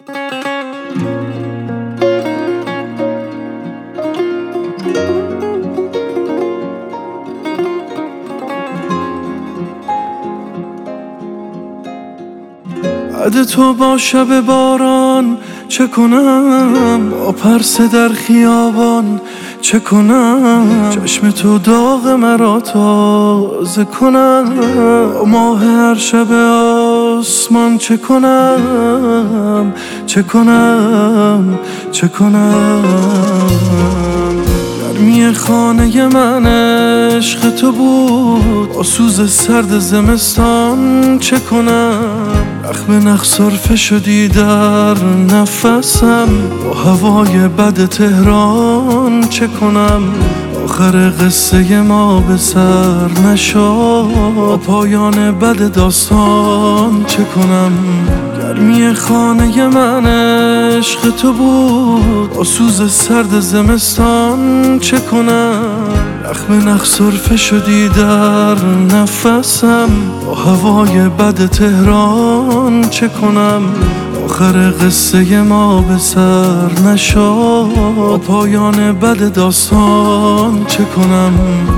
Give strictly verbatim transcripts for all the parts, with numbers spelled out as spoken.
بعد تو با شب باران چه کنم، با پرسه در خیابان چه کنم، چشم تو داغ مرا تازه کنم، با ماه هر شب آسمان چه کنم، چه کنم، چه کنم. گرمی خانه من عشق تو بود، با سوز سرد زمستان چه کنم، رخم نخ سرفه شدی در نفسم، با هوای بد تهران چه کنم. آخر قصه ما به سر نشد، با پایان بد داستان چه کنم. گرمی خانه من عشق تو بود، با سوز سرد زمستان چه کنم، رخم نخ سرفه شدی در نفسم، با هوای بد تهران چه کنم. آخر قصه ما به سر نشد، با پایان بد داستان چه کنم.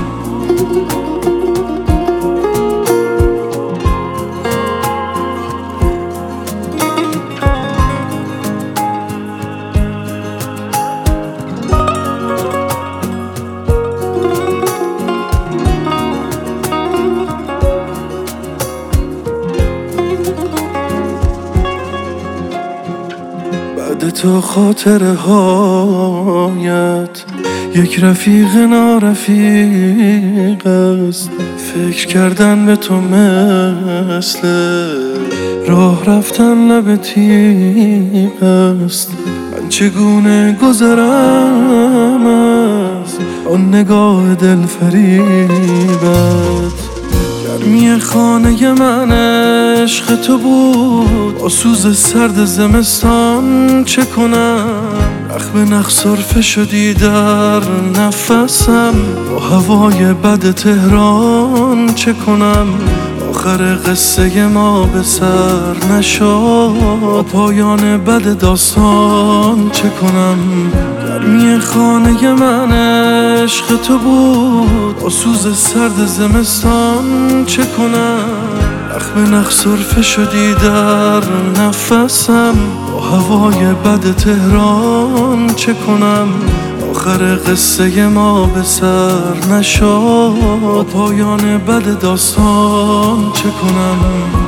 بعد تو خاطره هایت یک رفیق نارفیق است، فکر کردن به تو مثل راه رفتن لب تیغ است. من چگونه گذرم از آن نگاه دل فریبت. گرمی خانه من عشق تو بود، با سوز سرد زمستان چه کنم، رخم نخ سرفه شدی در نفسم، با هوای بد تهران چه کنم. آخر قصه ما به سر نشد، با پایان بد داستان چه کنم. گرمی خانه من عشق تو بود، با سوز سرد زمستان چه کنم، رخم نخ سرفه شدی در نفسم، با هوای بد تهران چه کنم. آخر قصه ما به سر نشد، با پایان بد داستان چه کنم.